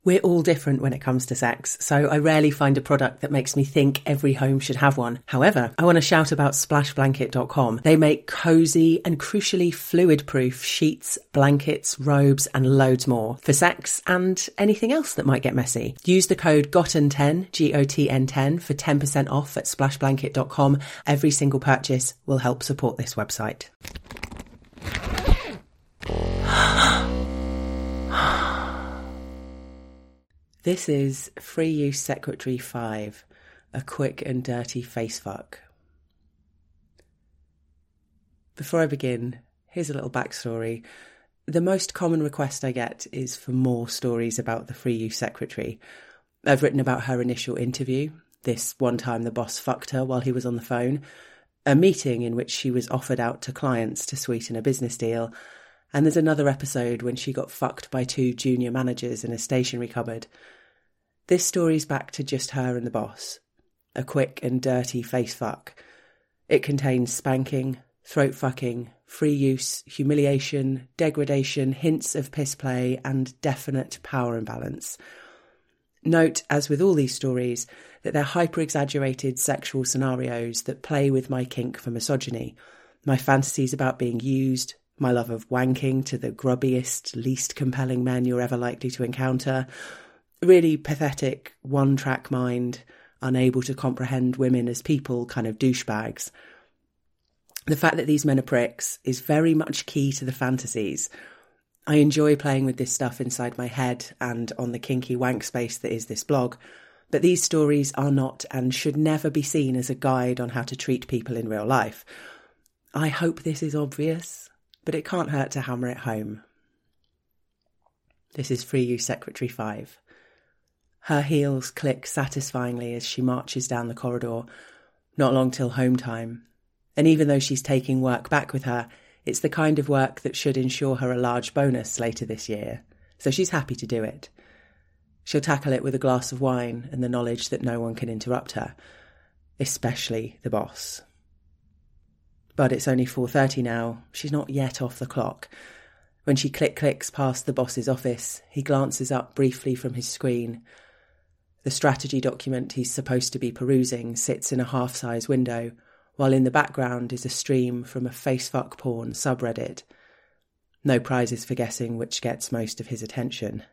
We're all different when it comes to sex, so I rarely find a product that makes me think every home should have one. However, I want to shout about splashblanket.com. They make cosy and crucially fluid-proof sheets, blankets, robes and loads more for sex and anything else that might get messy. Use the code GOTTEN10, GOTN10 for 10% off at splashblanket.com. Every single purchase will help support this website. This is Free Use Secretary 5, a quick and dirty face fuck. Before I begin, here's a little backstory. The most common request I get is for more stories about the Free Use Secretary. I've written about her initial interview, this one time the boss fucked her while he was on the phone, a meeting in which she was offered out to clients to sweeten a business deal, and there's another episode when she got fucked by 2 junior managers in a stationery cupboard. This story's back to just her and the boss. A quick and dirty face fuck. It contains spanking, throat fucking, free use, humiliation, degradation, hints of piss play, and definite power imbalance. Note, as with all these stories, that they're hyper-exaggerated sexual scenarios that play with my kink for misogyny, my fantasies about being used, my love of wanking to the grubbiest, least compelling men you're ever likely to encounter, really pathetic, one-track mind, unable to comprehend women as people kind of douchebags. The fact that these men are pricks is very much key to the fantasies. I enjoy playing with this stuff inside my head and on the kinky wank space that is this blog, but these stories are not and should never be seen as a guide on how to treat people in real life. I hope this is obvious, but it can't hurt to hammer it home. This is Free Use Secretary 5. Her heels click satisfyingly as she marches down the corridor, not long till home time. And even though she's taking work back with her, it's the kind of work that should ensure her a large bonus later this year, so she's happy to do it. She'll tackle it with a glass of wine and the knowledge that no one can interrupt her, especially the boss. But it's only 4:30 now. She's not yet off the clock. When she clicks past the boss's office, he glances up briefly from his screen. The strategy document he's supposed to be perusing sits in a half-size window, while in the background is a stream from a facefuck porn subreddit. No prizes for guessing which gets most of his attention.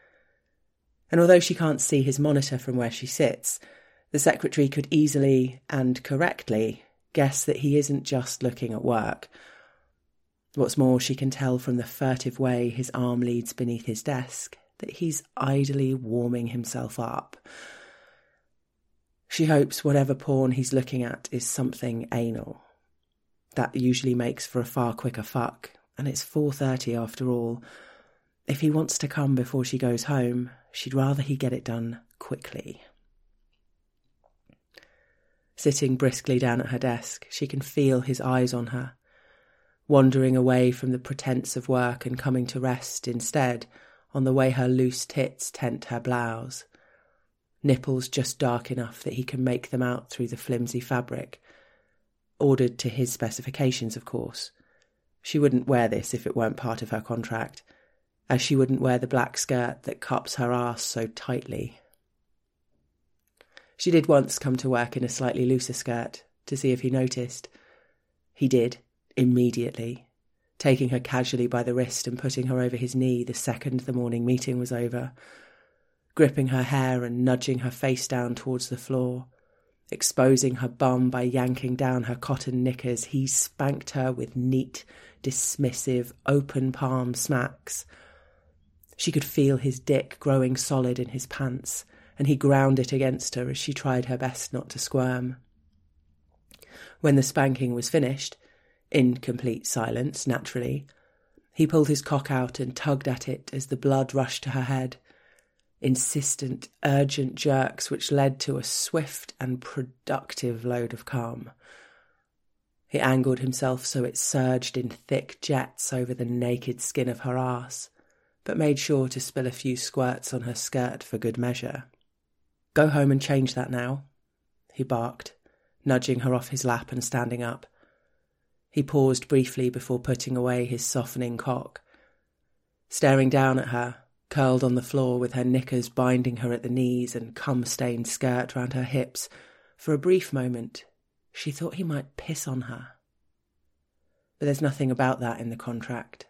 And although she can't see his monitor from where she sits, the secretary could easily and correctly guess that he isn't just looking at work. What's more, she can tell from the furtive way his arm leads beneath his desk that he's idly warming himself up. She hopes whatever porn he's looking at is something anal. That usually makes for a far quicker fuck, and it's 4:30 after all. If he wants to come before she goes home, she'd rather he get it done quickly. Sitting briskly down at her desk, she can feel his eyes on her, wandering away from the pretense of work and coming to rest instead on the way her loose tits tent her blouse. Nipples just dark enough that he can make them out through the flimsy fabric. Ordered to his specifications, of course. She wouldn't wear this if it weren't part of her contract, as she wouldn't wear the black skirt that cups her arse so tightly. She did once come to work in a slightly looser skirt to see if he noticed. He did, immediately, taking her casually by the wrist and putting her over his knee the second the morning meeting was over, gripping her hair and nudging her face down towards the floor, exposing her bum by yanking down her cotton knickers. He spanked her with neat, dismissive, open palm smacks. She could feel his dick growing solid in his pants, and he ground it against her as she tried her best not to squirm. When the spanking was finished, in complete silence, naturally, he pulled his cock out and tugged at it as the blood rushed to her head. Insistent, urgent jerks which led to a swift and productive load of calm. He angled himself so it surged in thick jets over the naked skin of her arse, but made sure to spill a few squirts on her skirt for good measure. "Go home and change that now," he barked, nudging her off his lap and standing up. He paused briefly before putting away his softening cock. Staring down at her, curled on the floor with her knickers binding her at the knees and cum-stained skirt round her hips. For a brief moment, she thought he might piss on her. But there's nothing about that in the contract.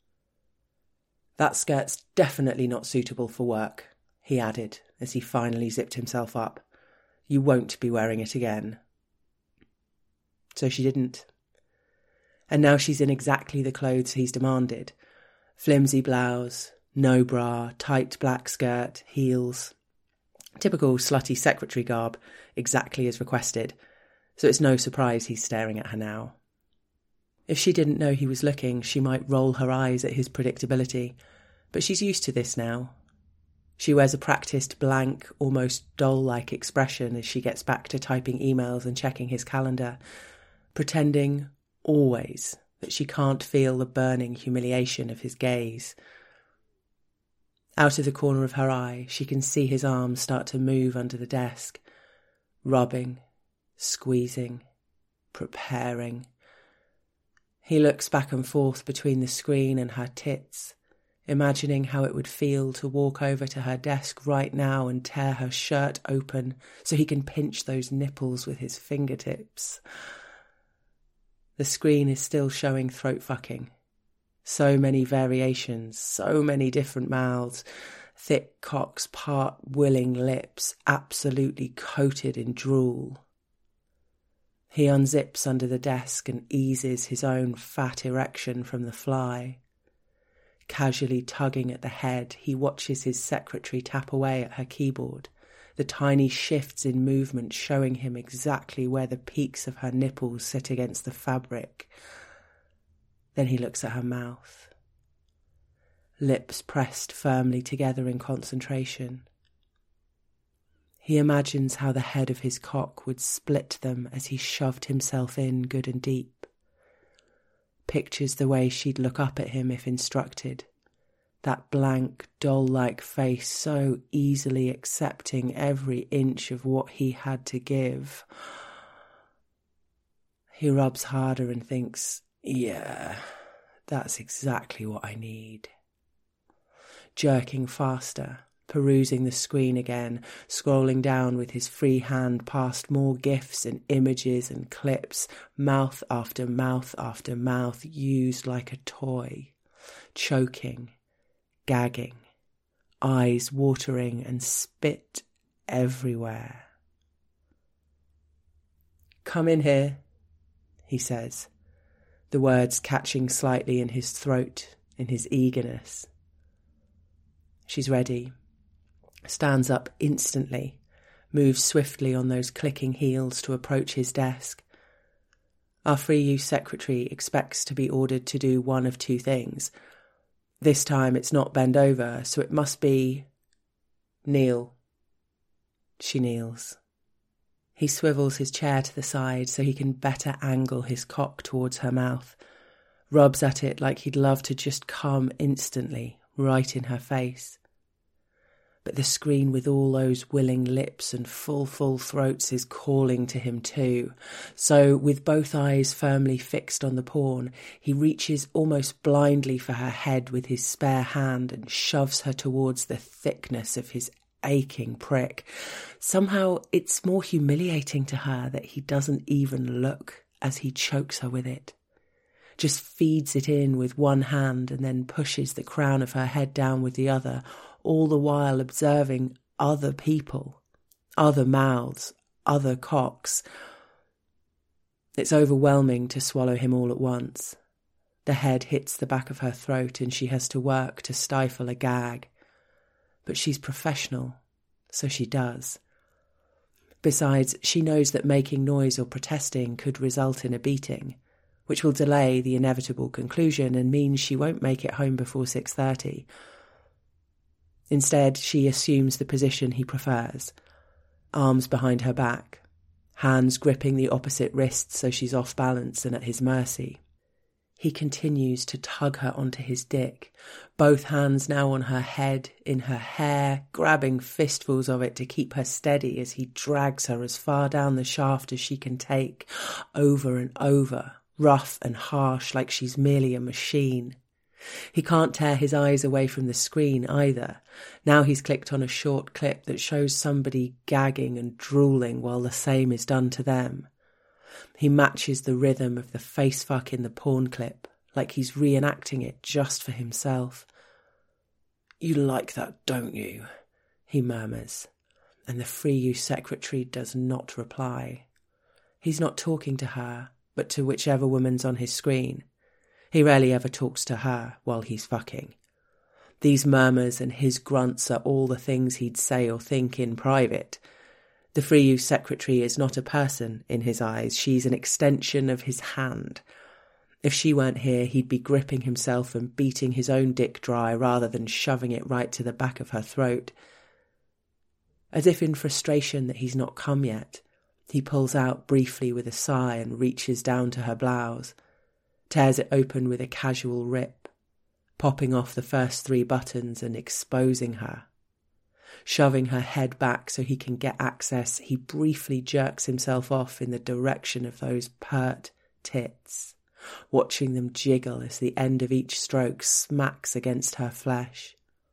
"That skirt's definitely not suitable for work," he added as he finally zipped himself up. "You won't be wearing it again." So she didn't. And now she's in exactly the clothes he's demanded. Flimsy blouse, no bra, tight black skirt, heels. Typical slutty secretary garb, exactly as requested. So it's no surprise he's staring at her now. If she didn't know he was looking, she might roll her eyes at his predictability. But she's used to this now. She wears a practised, blank, almost doll-like expression as she gets back to typing emails and checking his calendar, pretending always that she can't feel the burning humiliation of his gaze. Out of the corner of her eye, she can see his arms start to move under the desk, rubbing, squeezing, preparing. He looks back and forth between the screen and her tits, imagining how it would feel to walk over to her desk right now and tear her shirt open so he can pinch those nipples with his fingertips. The screen is still showing throat fucking. So many variations, so many different mouths, thick cocks, part-willing lips, absolutely coated in drool. He unzips under the desk and eases his own fat erection from the fly. Casually tugging at the head, he watches his secretary tap away at her keyboard, the tiny shifts in movement showing him exactly where the peaks of her nipples sit against the fabric. Then he looks at her mouth. Lips pressed firmly together in concentration. He imagines how the head of his cock would split them as he shoved himself in good and deep. Pictures the way she'd look up at him if instructed. That blank, doll-like face so easily accepting every inch of what he had to give. He rubs harder and thinks, yeah, that's exactly what I need. Jerking faster, perusing the screen again, scrolling down with his free hand past more GIFs and images and clips, mouth after mouth after mouth used like a toy, choking, gagging, eyes watering and spit everywhere. "Come in here," he says, the words catching slightly in his throat in his eagerness. She's ready, stands up instantly, moves swiftly on those clicking heels to approach his desk. Our free use secretary expects to be ordered to do one of two things. This time it's not bend over, so it must be kneel. She kneels. He swivels his chair to the side so he can better angle his cock towards her mouth, rubs at it like he'd love to just come instantly, right in her face. But the screen with all those willing lips and full throats is calling to him too. So, with both eyes firmly fixed on the porn, he reaches almost blindly for her head with his spare hand and shoves her towards the thickness of his aching prick. Somehow, it's more humiliating to her that he doesn't even look as he chokes her with it. Just feeds it in with one hand and then pushes the crown of her head down with the other, all the while observing other people, other mouths, other cocks. It's overwhelming to swallow him all at once. The head hits the back of her throat and she has to work to stifle a gag. But she's professional, so she does. Besides, she knows that making noise or protesting could result in a beating, which will delay the inevitable conclusion and means she won't make it home before 6:30. Instead, she assumes the position he prefers, arms behind her back, hands gripping the opposite wrist so she's off balance and at his mercy. He continues to tug her onto his dick, both hands now on her head, in her hair, grabbing fistfuls of it to keep her steady as he drags her as far down the shaft as she can take, over and over, rough and harsh like she's merely a machine. He can't tear his eyes away from the screen either. Now he's clicked on a short clip that shows somebody gagging and drooling while the same is done to them. He matches the rhythm of the face fuck in the porn clip, like he's reenacting it just for himself. "You like that, don't you?" he murmurs, and the Free Use secretary does not reply. He's not talking to her, but to whichever woman's on his screen. He rarely ever talks to her while he's fucking. These murmurs and his grunts are all the things he'd say or think in private. The Free Use secretary is not a person in his eyes. She's an extension of his hand. If she weren't here, he'd be gripping himself and beating his own dick dry rather than shoving it right to the back of her throat. As if in frustration that he's not come yet, he pulls out briefly with a sigh and reaches down to her blouse, tears it open with a casual rip, popping off the first 3 buttons and exposing her. Shoving her head back so he can get access, he briefly jerks himself off in the direction of those pert tits, watching them jiggle as the end of each stroke smacks against her flesh.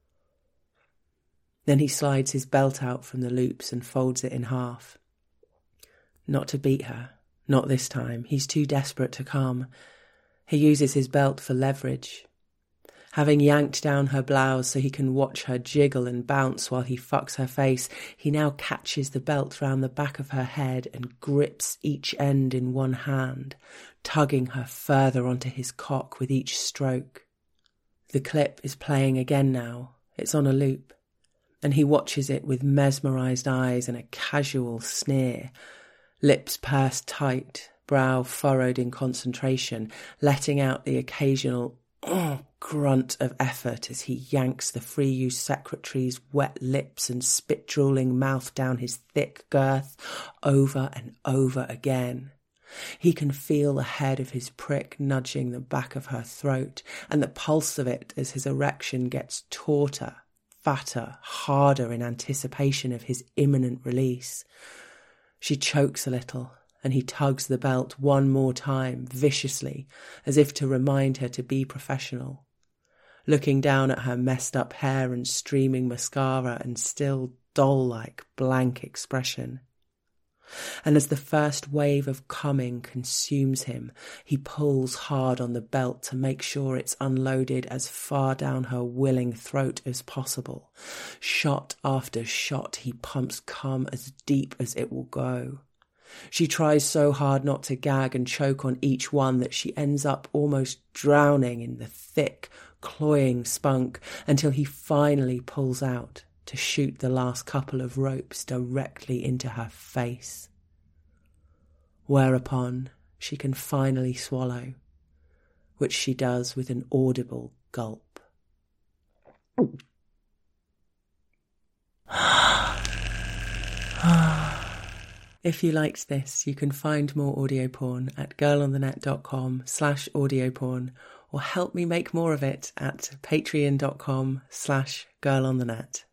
Then he slides his belt out from the loops and folds it in half. Not to beat her, not this time. He's too desperate to come. He uses his belt for leverage. Having yanked down her blouse so he can watch her jiggle and bounce while he fucks her face, he now catches the belt round the back of her head and grips each end in one hand, tugging her further onto his cock with each stroke. The clip is playing again now. It's on a loop, and he watches it with mesmerised eyes and a casual sneer, lips pursed tight, brow furrowed in concentration, letting out the occasional grunt of effort as he yanks the Free Use secretary's wet lips and spit-drooling mouth down his thick girth over and over again. He can feel the head of his prick nudging the back of her throat and the pulse of it as his erection gets tauter, fatter, harder in anticipation of his imminent release. She chokes a little, and he tugs the belt one more time, viciously, as if to remind her to be professional. Looking down at her messed up hair and streaming mascara and still doll-like blank expression. And as the first wave of coming consumes him, he pulls hard on the belt to make sure it's unloaded as far down her willing throat as possible. Shot after shot, he pumps cum as deep as it will go. She tries so hard not to gag and choke on each one that she ends up almost drowning in the thick, cloying spunk until he finally pulls out to shoot the last couple of ropes directly into her face. Whereupon she can finally swallow, which she does with an audible gulp. If you liked this, you can find more audio porn at girlonthenet.com/audio-porn or help me make more of it at patreon.com/girlonthenet.